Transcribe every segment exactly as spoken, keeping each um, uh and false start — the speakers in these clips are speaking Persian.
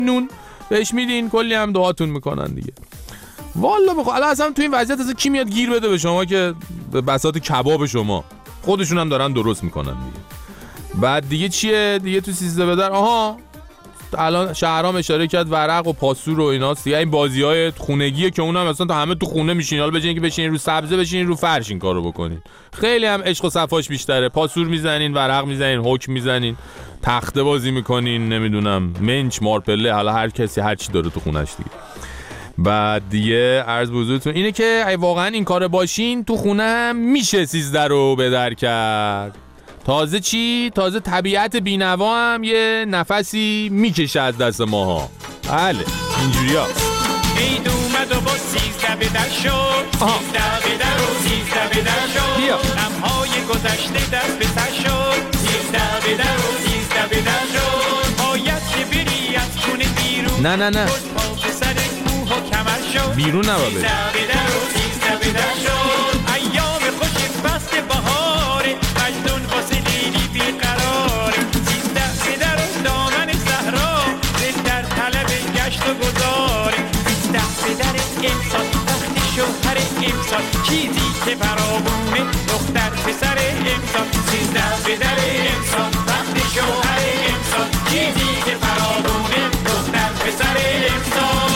نون بهش میدین، کلی هم دعاتون میکنن دیگه. والا بخو الان اصلا تو این وضعیت اصلا کی میاد گیر بده به شما که به بساط کباب شما؟ خودشون هم دارن درست میکنن دیگه. بعد دیگه چیه دیگه تو سیزده به در؟ آها الان شهرام اشاره کرد ورق و پاسور و ایناست دیگه. این بازی‌های خونگیه که اونم اصلا تا همه تو خونه میشین، حالا بجین که بشینین رو سبزه بشینین رو فرش این کارو بکنین. خیلی هم عشق و صفاش بیشتره. پاسور میزنین، ورق میزنین، حکم میزنین، تخته بازی میکنین، نمیدونم منچ، مارپله، حالا هر کسی هر چی داره تو خونش دیگه. بعد دیگه عرض به حضورتون اینه که ای واقعا این کار باشین تو خونه هم میشه سیزده رو به در کرد. تازه چی؟ تازه طبیعت بینوا هم یه نفسی میکشه از دست ماها. بله اینجوری ها. عید اومد و با سیزده به در شد، سیزده به در و سیزده به در شد، بیا غمهای گذشته دست به سر شد، سیزده به در و سیزده به در شد، باید که بری از خونه بیرون، نه نه نه پا به سر موه و کمر شد، بیرون نباید بری، سیزده به در و سیزده به در شد، ایام خوش فصل بهاره، مجنون واسه لیلی بیقراره، سیزده به در و دامن صحرا، در طلب گشت و گذاره، سیزده به در امسال وقت شوهر امسال، چیزی که فراوونه دختر پسر امسال، سیزده به در امسال وقت شوهر امسال، چیزی که فراوونه دختر پسر امسال.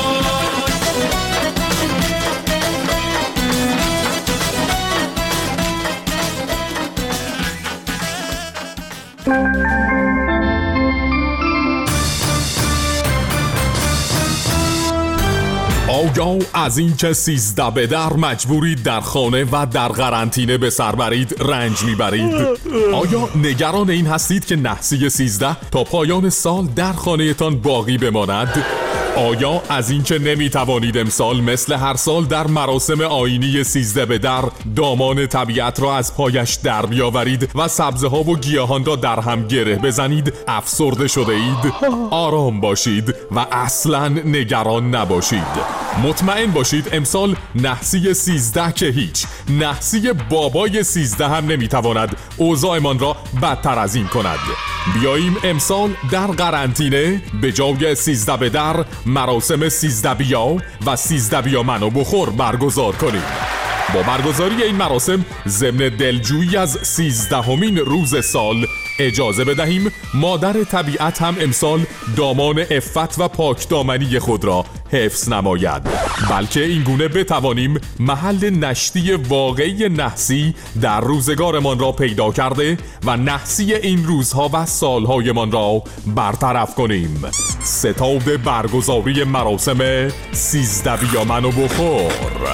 آیا از این که سیزده به در مجبورید در خانه و در قرنطینه به سر برید رنج میبرید؟ آیا نگران این هستید که نحسی سیزده تا پایان سال در خانه تان باقی بماند؟ آیا از این که نمیتوانید امسال مثل هر سال در مراسم آیینی سیزده به در دامان طبیعت را از پایش در بیاورید و سبزه ها و گیاهان را در هم گره بزنید افسرده شده اید؟ آرام باشید و اصلاً نگران نباشید. مطمئن باشید امسال نحسی سیزده که هیچ، نحسی بابای سیزده هم نمیتواند اوضاعمان را بدتر از این کند. بیاییم امسال در قرنطینه به جای سیزده به در مراسم سیزده بیا و سیزده بیا منو بخور برگزار کنیم. با برگزاری این مراسم ضمن دلجویی از سیزدهمین روز سال اجازه بدهیم مادر طبیعت هم امسال دامان عفت و پاکدامنی خود را حفظ نماید، بلکه این گونه بتوانیم محل نشتی واقعی نحسی در روزگارمان را پیدا کرده و نحسی این روزها و سالهایمان را برطرف کنیم. ستاد برگزاری مراسم سیزده بیا منو بخور.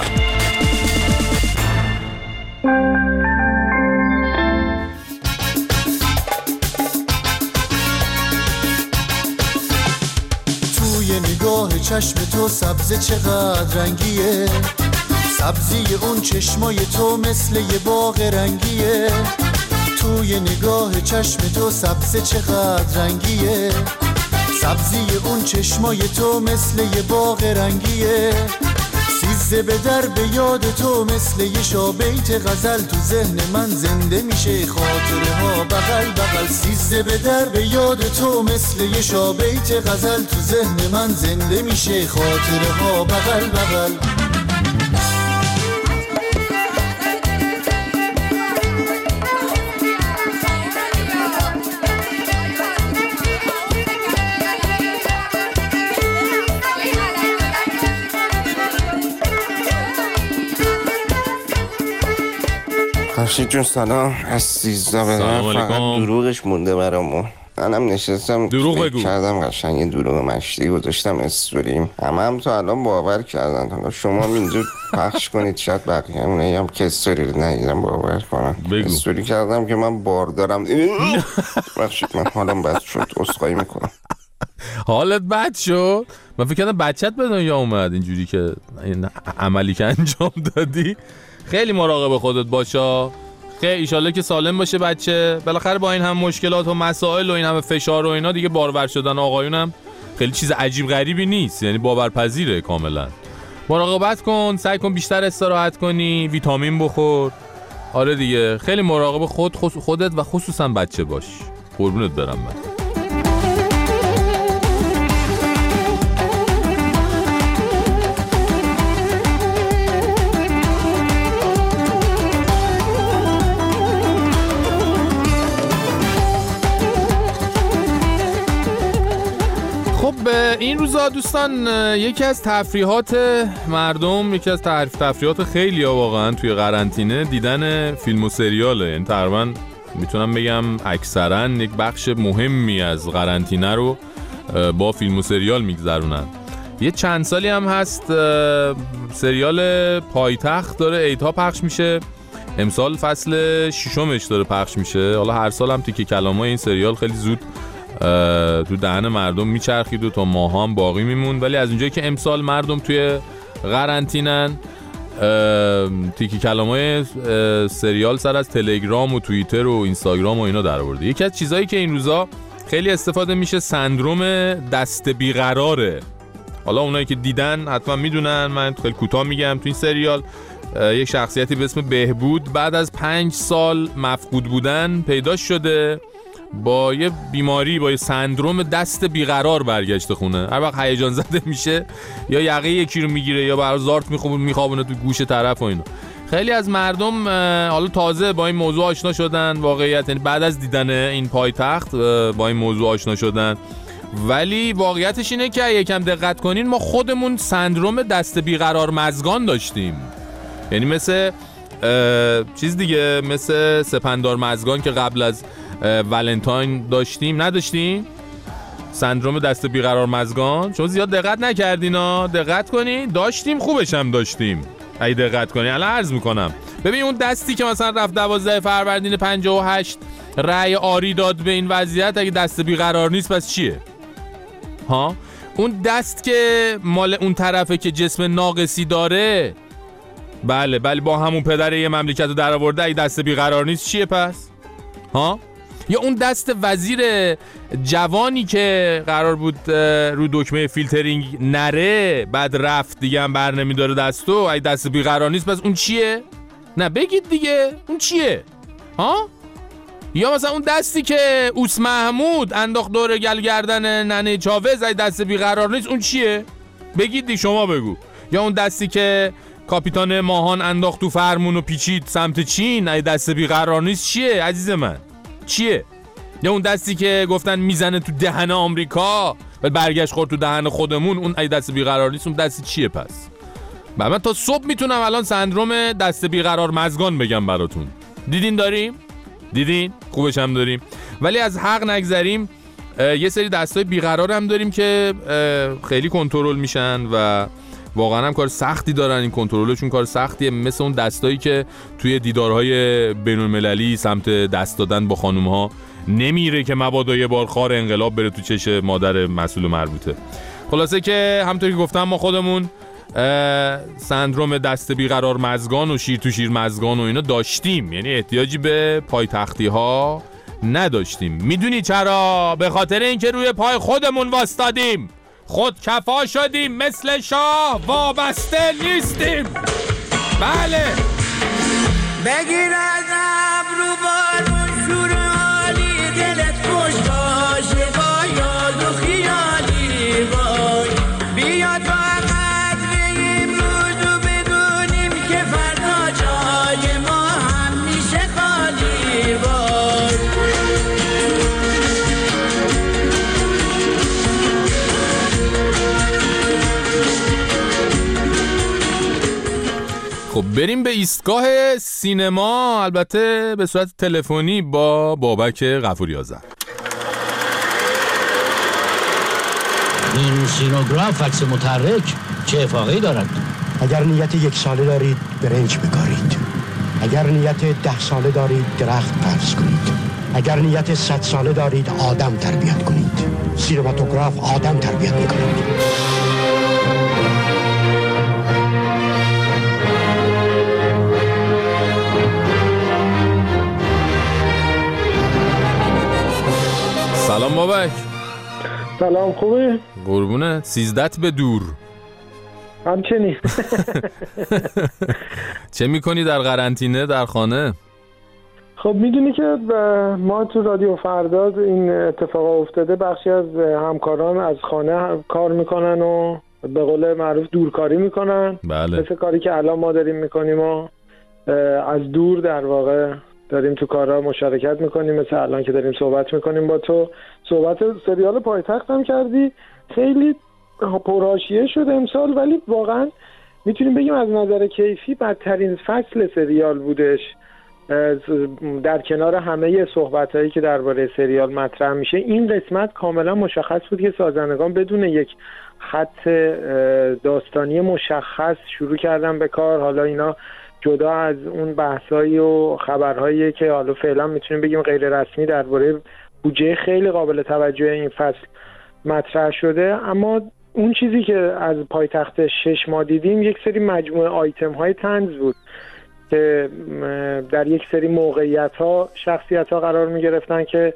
توی نگاه چشم تو سبزه چقدر رنگیه، سبزی اون چشمای تو مثل یه باغ رنگیه. توی نگاه چشم تو سبزه چقدر رنگیه، سبزی اون چشمای تو مثل یه باغ رنگیه. سیزده به در به یاد تو مثل یه شابیت غزل تو ذهن من زنده میشه، خاطره ها بغل بغل. سیزده به در به یاد تو مثل یه شابیت غزل تو ذهن من زنده میشه، خاطره ها بغل بغل. خورشید جون سلام. از سیزده به در فقط دروغش مونده برامون. منم نشستم دروغ بگو. کردم قشنگ یه دروغ مشتی گذاشتم استوریم، همه هم تا الان باور کردن. حالا شما هم اینجا پخش کنید شاید بقیه همونه هم که استوری رو ندیدم باور کنن. بگو. استوری کردم که من بار دارم. بخشید من حالم بد شد، عذرخواهی میکنم. حالت بد شد؟ من فکر کردم بچت به دنیا اومد اینجوری که این عملی که انجام دادی. خیلی مراقب خودت باشا، خیلی ایشالله که سالم باشه بچه. بالاخره با این هم مشکلات و مسائل و این همه فشار و اینا دیگه بارور شدن آقایونم خیلی چیز عجیب غریبی نیست، یعنی باورپذیره کاملا. مراقبت کن، سعی کن بیشتر استراحت کنی، ویتامین بخور. آره دیگه خیلی مراقب خود خودت و خصوصا بچه باش. قربونت برم من. خب این روزا دوستان یکی از تفریحات مردم، یکی از تفریحات خیلی ها واقعا توی قرنطینه دیدن فیلم و سریاله. یعنی تقریبا میتونم بگم اکثرا یک بخش مهمی از قرنطینه رو با فیلم و سریال میگذرونن. یه چند سالی هم هست سریال پایتخت داره ایتا پخش میشه، امسال فصل ششمش داره پخش میشه. حالا هر سال هم تیکه کلامای این سریال خیلی زود تو دهن مردم میچرخید و تا ماها هم باقی میموند، ولی از اونجایی که امسال مردم توی قرنطینن تیکی کلامای سریال سر از تلگرام و توییتر و اینستاگرام و اینا در آورده. یکی از چیزایی که این روزا خیلی استفاده میشه سندروم دست بیقراره. حالا اونایی که دیدن حتما میدونن، من خیلی کوتاه میگم. تو این سریال یک شخصیتی به اسم بهبود بعد از پنج سال مفقود بودن پیدا شده، با یه بیماری، با یه سندروم دست بیقرار برگشته خونه. هر وقت هیجان زده میشه یا یقه یکی رو میگیره یا برای زارت میخوابونه تو گوش طرف و اینا. خیلی از مردم حالا تازه با این موضوع آشنا شدن، واقعیت یعنی بعد از دیدن این پایتخت با این موضوع آشنا شدن، ولی واقعیتش اینه که یکم دقت کنین ما خودمون سندروم دست بیقرار مزگان داشتیم. یعنی مثل چیز دیگه، مثل سپندار مزگان که قبل از ولنتاین داشتیم، نداشتیم سندروم دست بیقرار مزگان؟ چون زیاد دقت نکردین ها، دقت کنین. داشتیم، خوبش هم داشتیم اگه دقت کنین. الان عرض میکنم ببین اون دستی که مثلا رفت دوازده فروردین پنجاه و هشت رأی آری داد به این وضعیت، اگه دست بیقرار نیست پس چیه؟ ها اون دست که مال اون طرفه که جسم ناقصی داره، بله بله با همون پدر یه مملکت رو در آورده، اگه دست بیقرار نیست چیه پس؟ ها یا اون دست وزیر جوانی که قرار بود رو دکمه فیلترینگ نره، بعد رفت دیگه هم بر نمیداره دستو، اگه دست بیقرار نیست پس اون چیه؟ نه بگید دیگه اون چیه؟ ها یا مثلا اون دستی که اوس محمود انداخت دور گل گردن ننه چاوز، اگه دست بیقرار نیست اون چیه؟ بگید دی، شما بگو. یا اون دستی که کاپیتان ماهان انداخت تو فرمون و پیچید سمت چین، اگه دست بیقرار نیست چیه عزیز من؟ چیه؟ یا اون دستی که گفتن میزنه تو دهن آمریکا و برگشت خورد تو دهن خودمون، اون اگه دست بیقرار نیست اون دست چیه پس؟ من تا صبح میتونم الان سندروم دست بیقرار مزگان بگم براتون. دیدین داریم؟ دیدین؟ خوبش هم داریم. ولی از حق نگذریم، یه سری دستای بیقرار هم داریم که خیلی کنترل میشن و واقعا هم کار سختی دارن. این کنترلشون کار سختیه، مثل اون دستایی که توی دیدارهای بین‌المللی سمت دست دادن با خانوم‌ها نمیره که مبادا یه بار خار انقلاب بره تو چش مادر مسئول مربوطه. خلاصه که همونطوری که گفتم ما خودمون سندروم دست بیقرار مزگان و شیر تو شیر مزگان و اینا داشتیم، یعنی احتیاجی به پایتختی ها نداشتیم. میدونی چرا؟ به خاطر اینکه روی پای خودمون واسطادیم، خود کفا شدیم، مثل شاه وابسته نیستیم. بله بگیر از ابرو بارون شور عالی، دلت خوش باشه با یاد و خیالی، وای بیاد فقط بگیم روز و بدونیم که فردا جای ما هم میشه خالی، وای خب بریم به ایستگاه سینما، البته به صورت تلفنی با بابک غفوری آذر. این سینوگراف عکس متحرک چه افاقه‌ای دارد؟ اگر نیت یک ساله دارید برنج بکارید، اگر نیت ده ساله دارید درخت پرس کنید، اگر نیت صد ساله دارید آدم تربیت کنید. سینماتوگراف آدم تربیت میکنید. سلام بابک. سلام، خوبه؟ قربونه، سیزدت به دور. همچنین. چه میکنی در قرنطینه در خانه؟ خب میدونی که ما تو رادیو فرداد این اتفاق افتاده، بخشی از همکاران از خانه کار میکنن و به قول معروف دورکاری میکنن. بله. مثل کاری که الان ما داریم میکنیم و از دور در واقع داریم تو کارها مشارکت میکنیم، مثل الان که داریم صحبت میکنیم با تو. صحبت سریال پایتخت هم کردی. خیلی پرحاشیه شد امسال، ولی واقعا میتونیم بگیم از نظر کیفی بدترین فصل سریال بودش. در کنار همه صحبت‌هایی که درباره سریال مطرح میشه، این قسمت کاملا مشخص بود که سازندگان بدون یک خط داستانی مشخص شروع کردن به کار. حالا اینا جدا از اون بحثایی و خبرهایی که حالا فعلا میتونیم بگیم غیر رسمی درباره بودجه خیلی قابل توجه این فصل مطرح شده، اما اون چیزی که از پایتخت شش ما دیدیم یک سری مجموعه آیتم های طنز بود که در یک سری موقعیت ها شخصیت ها قرار می گرفتن که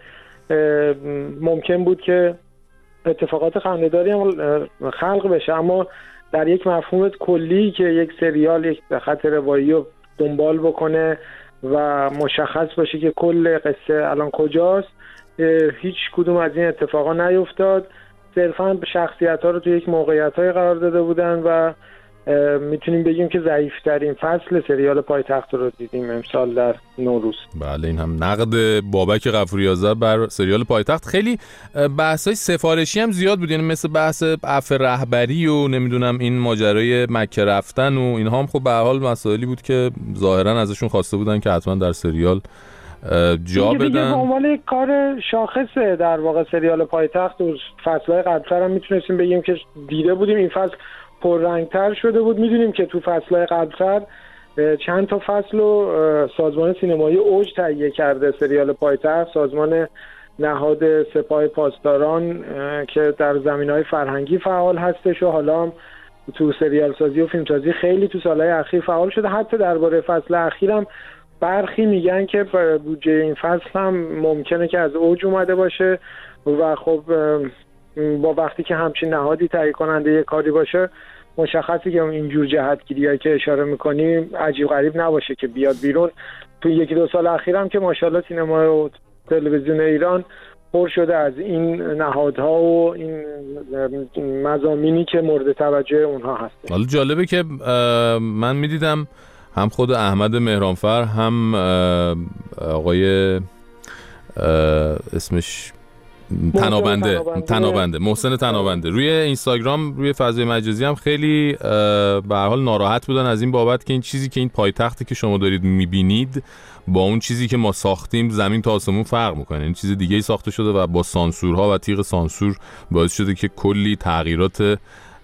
ممکن بود که اتفاقات خنده‌داری هم خلق بشه، اما در یک مفهوم کلی که یک سریال یک خط روایی رو دنبال بکنه و مشخص باشه که کل قصه الان کجاست، هیچ کدوم از این اتفاقا نیفتاد. صرفا شخصیت ها رو توی یک موقعیت های قرار داده بودن و میتونیم بگیم که ضعیف‌ترین فصل سریال پایتخت رو دیدیم امسال در نوروز. بله، این هم نقد بابک غفوری آذر بر سریال پایتخت. خیلی بحث‌های سفارشی هم زیاد بود، یعنی مثل بحث عفو رهبری و نمیدونم این ماجرای مکه رفتن و اینها هم خب به هر حال مسائلی بود که ظاهرا ازشون خواسته بودن که حتما در سریال جا بدن. دیگه به عنوان کار شاخصه در واقع سریال پایتخت و فصل‌های قبل‌تر هم میتونستیم بگیم که دیده بودیم این فصل پررنگتر شده بود. میدونیم که تو فصل‌های قبل‌تر چند تا فصل رو سازمان سینمایی اوج تهیه کرده سریال پایتخت، سازمان نهاد سپاه پاسداران که در زمینه‌های فرهنگی فعال هستش و حالا هم تو سریال سازی و فیلمسازی خیلی تو سالهای اخیر فعال شده. حتی درباره فصل اخیرم برخی میگن که بودجه این فصل هم ممکنه که از اوج اومده باشه و خب با وقتی که همچین نهادی تهیه کننده یه کاری باشه مشخصی که اینجور جهتگیریایی که اشاره میکنیم عجیب غریب نباشه که بیاد بیرون. تو یکی دو سال اخیر هم که ماشاءالله سینما و تلویزیون ایران پر شده از این نهادها و این مضامینی که مورد توجه اونها هست. حالا جالبه که من میدیدم هم خود احمد مهرانفر هم آقای اسمش تنابنده تنابنده محسن تنابنده روی اینستاگرام روی فضای مجازی هم خیلی به هر حال ناراحت بودن از این بابت که این چیزی که این پایتختی که شما دارید میبینید با اون چیزی که ما ساختیم زمین تا آسمون فرق میکنه. این چیز دیگه ای ساخته شده و با سانسورها و تیغ سانسور باعث شده که کلی تغییرات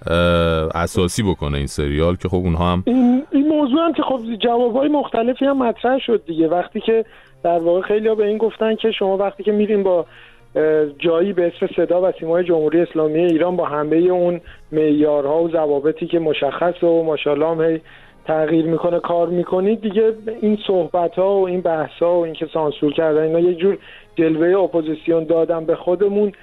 اساسی بکنه این سریال که خب اونها هم این, این موضوع هم که خب جوابهای مختلفی هم مطرح شد دیگه. وقتی که در واقع خیلی‌ها به این گفتن که شما وقتی که میرین با جایی به اسم صدا و سیمای جمهوری اسلامی ایران با همه اون معیارها و ضوابطی که مشخص و ماشاءالله هم تغییر میکنه کار میکنید دیگه، این صحبت‌ها و این بحث‌ها و این که سانسور کردن اینا یه جور جلوه اپوزیسیون دادن به خودمون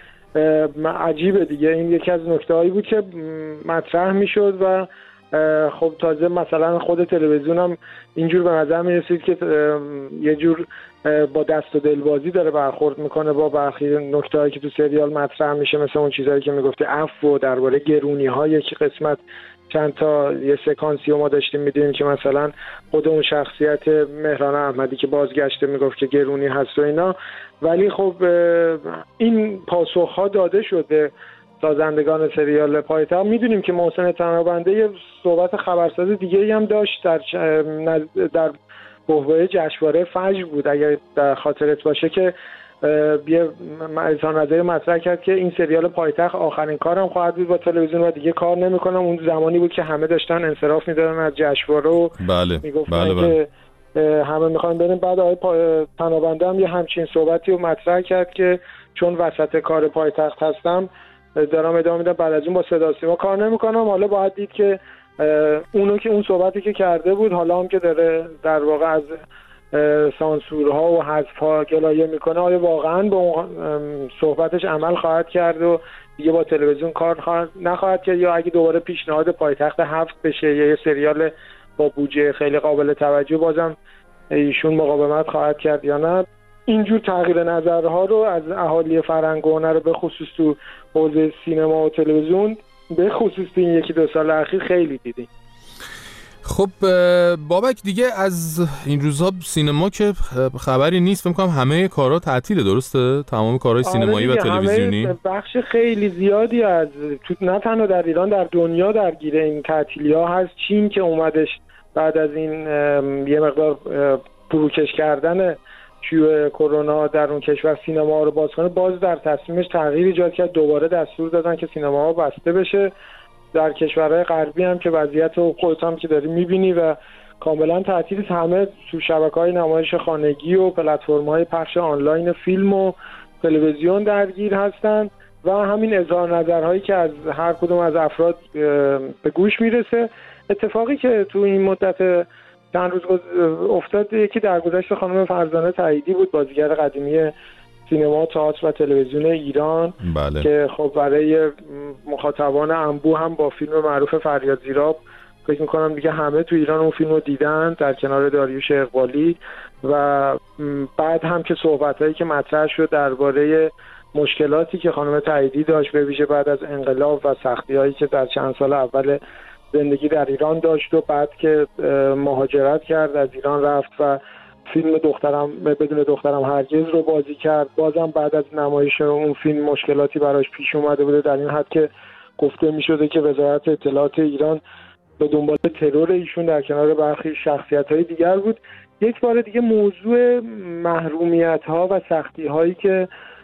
عجیبه دیگه. این یکی از نکته‌هایی بود که مطرح میشد و خب تازه مثلا خود تلویزیون هم اینجور به نظر میرسید که یه جور با دست و دلبازی داره برخورد میکنه با برخی نکته‌هایی که تو سریال مطرح میشه، مثل اون چیزایی که میگفته عفو و درباره گرونی‌های یک قسمت چند تا یه سکانسی ما داشتیم میدونیم که مثلا خود اون شخصیت مهران احمدی که بازگشته میگفت که گرونی هست و اینا، ولی خب این پاسخ‌ها داده شده سازندگان سریال پایتخت. میدونیم که محسن تنابنده یه صحبت خبرساز دیگه‌ای هم داشت در در بحبوحه جشنواره فجر بود اگر در خاطرت باشه که یه اظهار نظری مطرح کرد که این سریال پایتخت آخرین کارم خواهد بود با تلویزیون و دیگه کار نمی‌کنم. اون زمانی بود که همه داشتن انصراف می‌دادن از جشنواره و بله میگفتن بله بله. که همه می‌خوان بریم. بعد آقای پا... تنابنده هم یه همچین صحبتی رو مطرح کرد که چون وسط کار پایتخت هستم دارم ادامه میدم، بعد از اون با صدا سیما کار نمی‌کنم. حالا باید دید که اونو که اون صحبتی که کرده بود حالا هم که داره در واقع از سانسورها و حذف‌ها گلایه میکنه آیا واقعا به اون صحبتش عمل خواهد کرد و دیگه با تلویزیون کار خواهد نخواهد کرد، یا اگه دوباره پیشنهاد پایتخت حذف بشه یا یه سریال با بودجه خیلی قابل توجه بازم ایشون مقاومت خواهد کرد یا نه. اینجور تغییر نظرها رو از اهالی فرهنگ و هنر به خصوص تو حوزه سینما و تلویزیون به خصوص این یکی دو سال اخیر خیلی دیدیم. خب بابک دیگه از این روزها سینما که خبری نیست، فکر کنم همه کارها تعطیله، درسته؟ تمام کارهای سینمایی و تلویزیونی. بخش خیلی زیادی از تو نه تنها در ایران در دنیا درگیر این تعطیلی‌ها هست. چین که اومدش بعد از این یه مقدار فروکش کردن شیوع کرونا در اون کشور سینما رو باز کنه، باز در تصمیمش تغییر ایجاد کرد، دوباره دستور دادن که سینماها بسته بشه. در کشورهای غربی هم که وضعیت رو خودت هم که داری می‌بینی و کاملا تعطیل، همه تو شبکه‌های نمایش خانگی و پلتفرم‌های پخش آنلاین فیلم و تلویزیون درگیر هستن و همین اظهار نظرهایی که از هر کدوم از افراد به گوش میرسه. اتفاقی که تو این مدت چند روز افتاد، یکی درگذشت خانم فرزانه تاییدی بود، بازیگر قدیمی سینما، تئاتر و تلویزیون ایران. بله. که خب برای مخاطبان انبوه هم با فیلم معروف فریاد زیراب فکر میکنم دیگه همه تو ایران اون فیلم رو دیدن در کنار داریوش اقبالی. و بعد هم که صحبتایی که مطرح شد درباره مشکلاتی که خانم تاییدی داشت، به ویژه بعد از انقلاب و سختی‌هایی که در چند سال اول زندگی در ایران داشت و بعد که مهاجرت کرد از ایران رفت و فیلم دخترم بدون دخترم هرگز رو بازی کرد، بازم بعد از نمایش اون فیلم مشکلاتی براش پیش اومده بوده، در این حد که گفته می شده که وزارت اطلاعات ایران به دنبال ترور ایشون در کنار برخی شخصیت‌های دیگر بود. یک بار دیگه موضوع محرومیت‌ها و سختی‌هایی که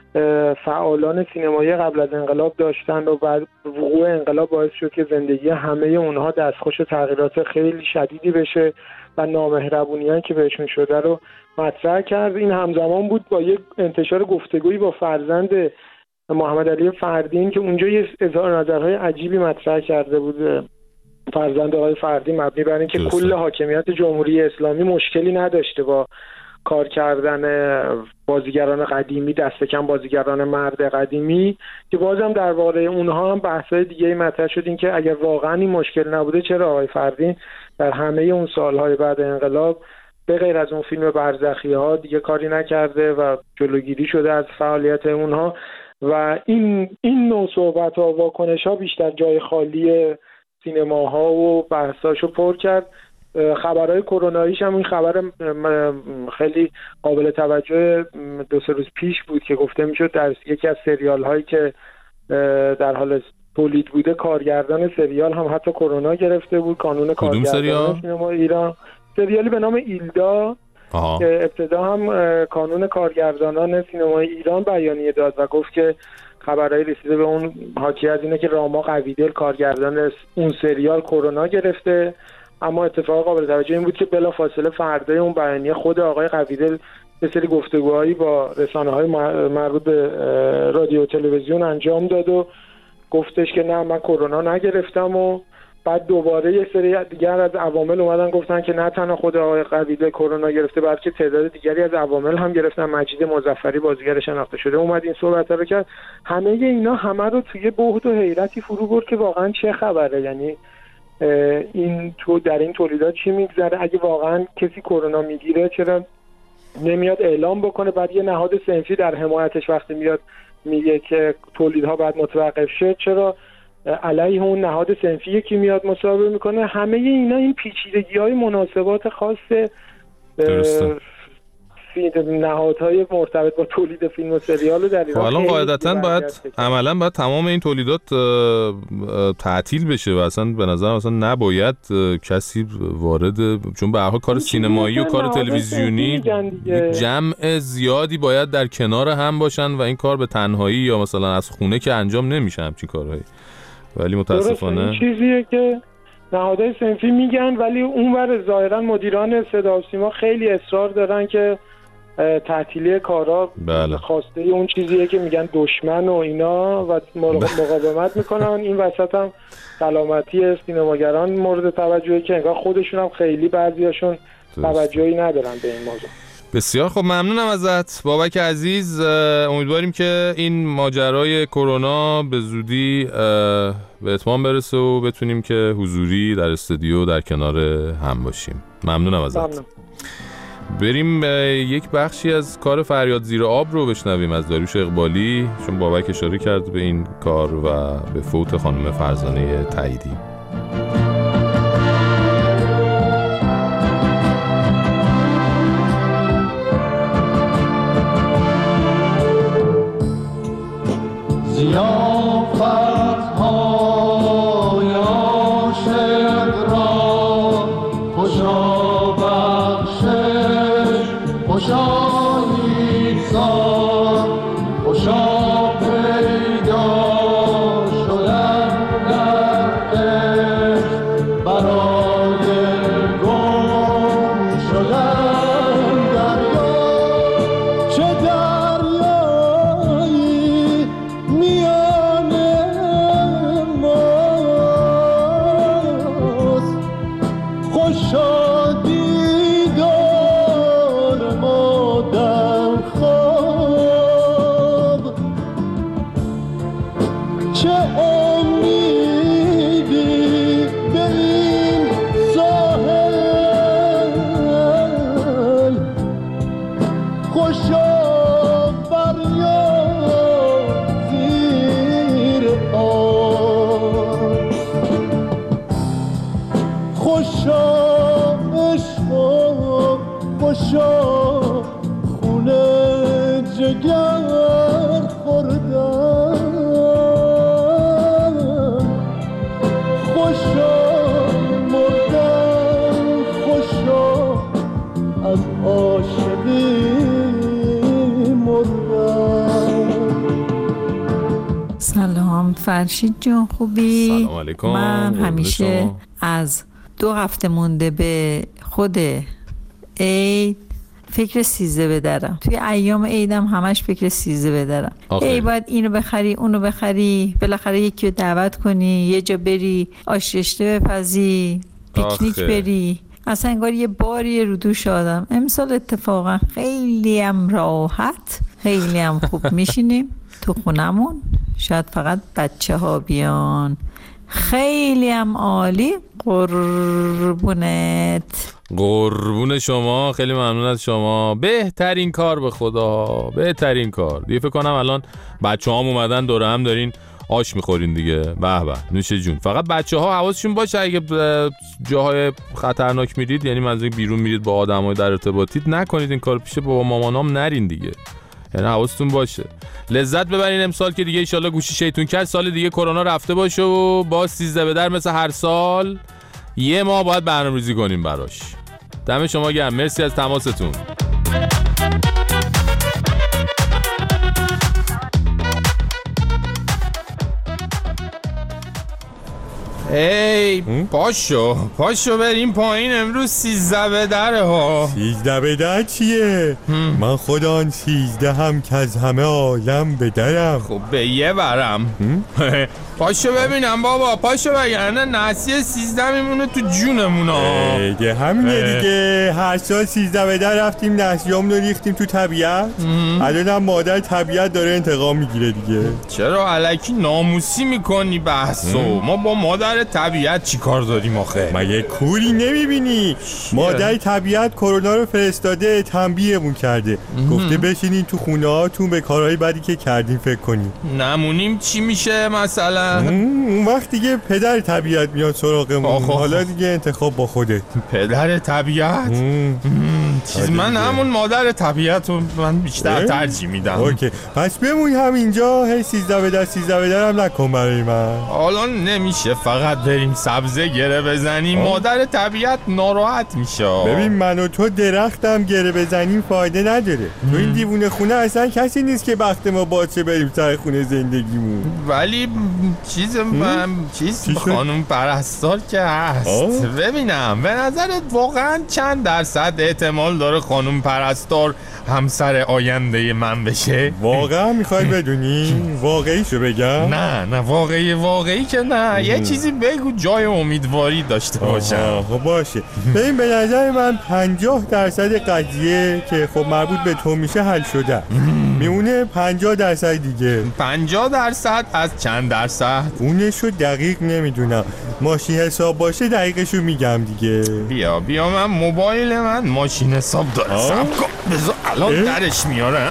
فعالان سینمایی قبل از انقلاب داشتن و بعد وقوع انقلاب باعث شد که زندگی همه اونها دستخوش تغییرات خیلی شدیدی بشه و نامهربونی‌هایی که بهشون شده رو مطرح کرد. این همزمان بود با یک انتشار گفتگویی با فرزند محمد علی فردین که اونجا یه اظهار نظرهای عجیبی مطرح کرده بود. فرزند آقای فردین مبنی بر اینکه کل حاکمیت جمهوری اسلامی مشکلی نداشته با کار کردن بازیگران قدیمی، دست کم بازیگران مرد قدیمی، که بازم درباره اونها هم بحث‌های دیگه‌ای مطرح شد، این که اگر واقعا این مشکل نبوده چرا آقای فردین در همه اون سالهای بعد انقلاب به غیر از اون فیلم برزخی‌ها دیگه کاری نکرده و جلوگیری شده از فعالیت اونها. و این این نوع صحبت‌ها و واکنش‌ها بیشتر جای خالی سینماها و بحثاشو پر کرد. خبرهای کروناییش هم این خبر خیلی قابل توجه دو سه روز پیش بود که گفته میشد در یکی از سریال هایی که در حال تولید بوده کارگردان سریال هم حتی کرونا گرفته بود. قانون کارگردان سینما ایران، سریالی به نام ایلدا آها. که ابتدا هم کانون کارگردانان سینمای ایران بیانیه داد و گفت که خبرهای رسیده به اون حاکی از اینه که راما قویدل کارگردان اون سریال کرونا گرفته. اما اتفاق قابل توجه این بود که بلافاصله فردای اون بیانیه خود آقای قویدل یه سری گفتگوهایی با رسانه‌های مربوط به رادیو و تلویزیون انجام داد و گفتش که نه من کرونا نگرفتم. و بعد دوباره یه سری دیگر از عوامل اومدن گفتن که نه تنها خود آقای قویدل کرونا گرفته بلکه تعداد دیگری از عوامل هم گرفتن. مجید مظفری بازیگر شناخته شده اومد این صحبت‌ها رو کرد. همه اینا همه رو توی بهت و حیرتی فرو برد که واقعا چه خبره، یعنی این تو در این تولیدات چی میگذره؟ اگه واقعا کسی کرونا میگیره چرا نمیاد اعلام بکنه؟ بعد یه نهاد صنفی در حمایتش وقتی میاد میگه که تولیدها باید متوقف شه، چرا علیه اون نهاد صنفی یکی میاد مصاحبه میکنه؟ همه اینا این پیچیدگی‌های مناسبات خاص نهادهای مرتبط با تولید فیلم و سریال رو در ایران الان قاعدتاً باید عملاً باید تمام این تولیدات تعطیل بشه و اصلا به نظر اصلا نباید کسی وارد، چون به هر حال کار سینمایی و کار تلویزیونی جمع زیادی باید در کنار هم باشن و این کار به تنهایی یا مثلا از خونه که انجام نمیشه همچین کارهایی. ولی متاسفانه این چیزیه که نهادهای صنفی میگن، ولی اونور ظاهرا مدیران صدا و سیما خیلی اصرار دارن که تعطیلی کارا بله. خواسته اون چیزیه که میگن دشمن و اینا و مقاومت میکنن. این وسط هم سلامتی سینماگران مورد توجهی که انگار خودشون هم خیلی بعضیاشون توجهی ندارن به این موضوع. بسیار خب، ممنونم ازت بابک عزیز. امیدواریم که این ماجرای کرونا به زودی به اتمام برسه و بتونیم که حضوری در استودیو در کنار هم باشیم. ممنونم ازت. ممنون. بریم یک بخشی از کار فریاد زیر آب رو بشنویم از داریوش اقبالی، چون بابک اشاره کرد به این کار و به فوت خانم فرزانه تاییدی. فرشید جون خوبی؟ سلام علیکم. من همیشه شما. از دو هفته مونده به خود عید فکر سیزده بدرم. توی ایام عیدم همش فکر سیزده بدرم. ای باید اینو بخری اونو بخری، بالاخره یکی رو دعوت کنی، یه جا بری آش رشته بپزی، پیکنیک بری، اصلا انگار یه باری رو دوش آدم. امسال اتفاقا خیلی هم راحت، خیلی هم خوب میشینیم تو خونمون، شاید فقط بچه ها بیان. خیلی هم عالی. قربونت. قربون شما، خیلی ممنون از شما. بهترین کار به خدا، بهترین کار دیگه. فکر کنم الان بچه هم اومدن دوره هم دارین آش میخورین دیگه. به به نوش جون. فقط بچه ها حواسشون باشه اگه جاهای خطرناک میرید، یعنی منظور بیرون میرید با آدمای در ارتباطید، نکنید این کار. پیش بابا مامانام نرین دیگه، یعنی حواستون باشه. لذت ببرین امسال که دیگه ان شاءالله گوشی شیطون کرد. سال دیگه کرونا رفته باشه و با سیزده به در مثل هر سال یه ماه باید برنامه‌ریزی کنیم براش. دم شما گرم، مرسی از تماستون. ای پاشو پاشو بریم پایین، امروز سیزده به دره ها. سیزده به در چیه؟ هم. من خدا آن سیزده هم که از همه عالم به درم. خب به یه برم. پاشو ببینم بابا، پاشو بگرنه نحسی سیزده میمونه تو جونمونا. دیگه همینه دیگه، هر سال سیزده به در رفتیم نحسیامون رو ریختیم تو طبیعت. الانم مادر طبیعت داره انتقام میگیره دیگه. چرا الکی ناموسی میکنی بحثو؟ ما با مادر طبیعت چی کار داریم آخه؟ مگه کوری نمیبینی؟ مادر طبیعت کرونا رو فرستاده، تنبیهمون کرده، گفته بشینین تو خونه هاتون به کارهای بدی که کردین فکر کنین. نمونیم چی میشه مثلا؟ اون وقت دیگه پدر طبیعت میاد سراغمون. حالا دیگه انتخاب با خودت. پدر طبیعت؟ چیز من همون مادر طبیعت رو من بیشتر ترجیح میدم. اوکی پس بمون همینجا، هی سیزده به در سیزده به در هم نکن برای من. حالا نمیشه فقط بریم سبزه گره بزنیم، مادر طبیعت ناراحت میشه. ببین من و تو درختم گره بزنیم فایده نداره. تو این دیوونه خونه اصلا کسی نیست که بخت ما باشه بریم سر خونه زندگیمون. ولی چیز من چیز خانم پرستار که هست. آه؟ ببینم به نظرت واقعا چند درصد احتمال داره خانم پرستار همسر آینده من بشه؟ واقعا میخوای بدونی؟ واقعیشو بگم؟ نه نه واقعی واقعی که نه. یه چیزی بگو جای امیدواری داشته باشم. خب باشه. ببین به نظر من پنجاه درصد قضیه که خب مربوط به تو میشه حل شده. میمونه پنجاه درصد دیگه. پنجاه درصد از چند درصد؟ اونشو دقیق نمیدونم. ماشین حساب باشه دقیقشو میگم دیگه. بیا بیا من موبایل من ماشین حساب داره. سب کن بذار الان درش میارم.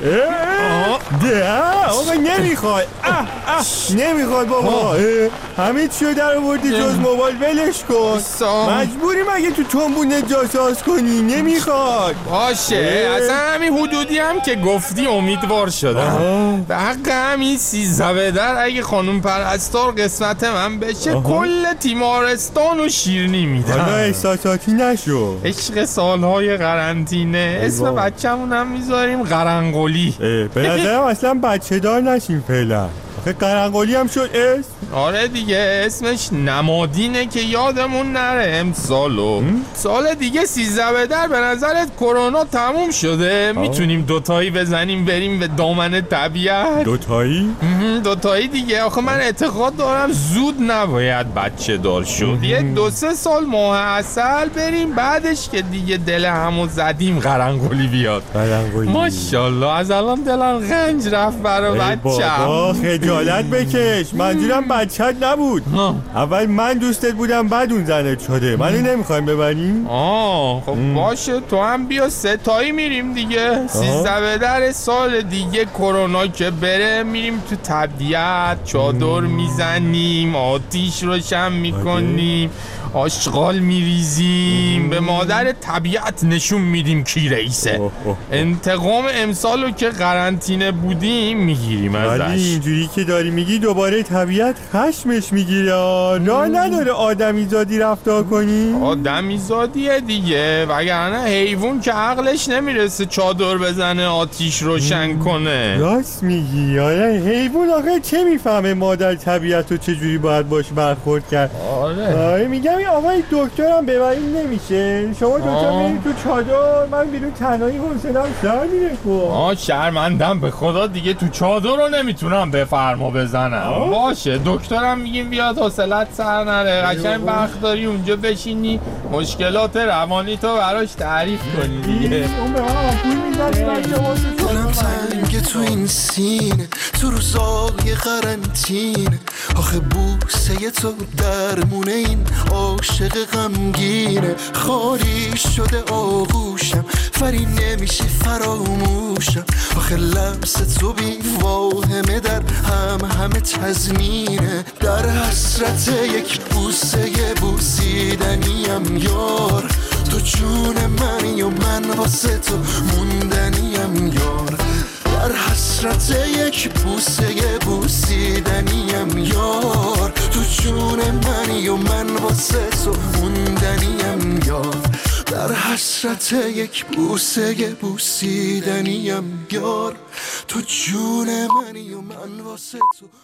ده آقا نمیخوای. نمیخواد بابا. همه چیو در آوردی جز موبایل، ولش کن. مجبوری مگه تو تنبونه جاساز کنی؟ نمیخواد. باشه اصلا همین حدودی هم که گفتی امیدوار شدم. به حق همین سیزده به در اگه خانم پرستار قسمت من بشه کل تیمارستان و شیرینی میدم. حالا احساساتی نشو. عشق سالهای قرنطینه. اسم بچه‌مون هم میذاریم قرنقلی. به نظرم اصلا بچه دار نشیم فعلا. قرنقلی هم شد اسم؟ آره دیگه اسمش نمادینه که یادمون نره امسالو. سال دیگه سیزده به در به نظرت کرونا تموم شده؟ میتونیم دوتایی بزنیم بریم به دامن طبیعت؟ دوتایی؟ دوتایی دیگه. آخه من اعتقاد دارم زود نباید بچه دار شد. یه دو سه سال ماه عسل بریم، بعدش که دیگه دل همو زدیم قرنقلی بیاد. قرنقلی ماشاءالله از الان دلم غنج رفت برا بچه‌م. خجالت بکش، منظورم بچت نبود. اول من دوستت بودم بعد اون زنت شده. منو نمیخوایم ببریم؟ آه خب باشه تو هم بیا ستایی میریم دیگه. سیزده به در سال دیگه کرونا که بره میریم تو طبیعت، چادر میزنیم، آتیش روشن میکنیم، آشغال میریزیم، به مادر طبیعت نشون میدیم کی رئیسه. انتقام امسالو که قرنطینه بودیم میگیریم ازش. ولی اینجوری که داری میگی دوباره طبیعت خشمش میگیره. راه نداره آدمیزادی رفتار کنی؟ آدمیزادیه دیگه، وگرنه حیوان که عقلش نمیرسه چادر بزنه آتیش روشن کنه. راست میگی. آره حیوان آخه چه میفهمه مادر طبیعت رو چجوری باید باش برخورد کرد. آره آره میگم این آقای دکترم ببریم نمیشه. شما دوتا برید تو چادر، من بیرون تنهایی حوصله‌ام سر میره. آه شرمندم به خدا دیگه، تو چادر رو نمیتونم بفرما بزنم. آه. باشه دکترم میگیم بیاد حوصلت سر نره، قشنگ وقت داری اونجا بشینی مشکلات روانی تو براش تعریف کنی دیگه. اون به من آمپول میزنی. دلم تنگ تو این سینه، تو روزای قرنطینه، آخه بوسه تو درمونه این عاشق غمگینه. خالی شده آغوشم، فری نمیشه فراموشم، آخه لمس تو بی واهمه در هم همه تزمینه. در حسرت یک بوسه بوسیدنیم یار، تو جون منی و من واسه تو موندنیم یار. در حسرت یک بوسه بوسیدنیم یار، تو جون منی و من واسه تو موندنیم یار. در حسرت یک بوسه بوسیدنیم یار، تو جون منی و من واسه تو